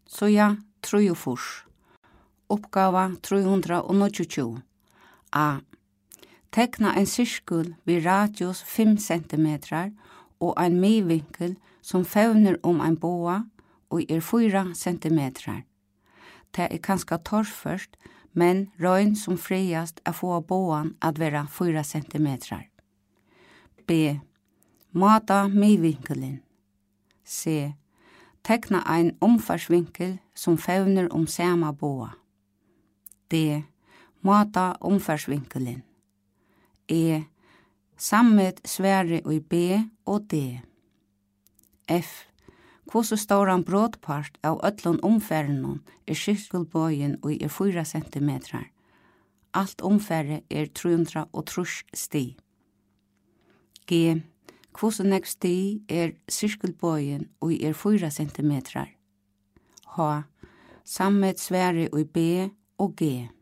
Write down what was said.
Så ja, 3. Uppgava 329. A. Tekna en sirkel vid radius 5 cm og en midvinkel som fevner en boa og 4 cm. Det kanskje torrførst, men røyn som friast få boan at være 4 cm. B. Mata midvinkelen. C. Tekna en omfarsvinkel som fevner sama boa. D. Mata omfarsvinkelen. E. Sammet svære i B og D. F. Hvordan står en brådpart av øtlån omfærene sirkelbøyen og 4 cm. Alt omfære 330 sti. G. Hvordan nek sti sirkelbøyen og 4 cm. H. Sammet svære i B og G.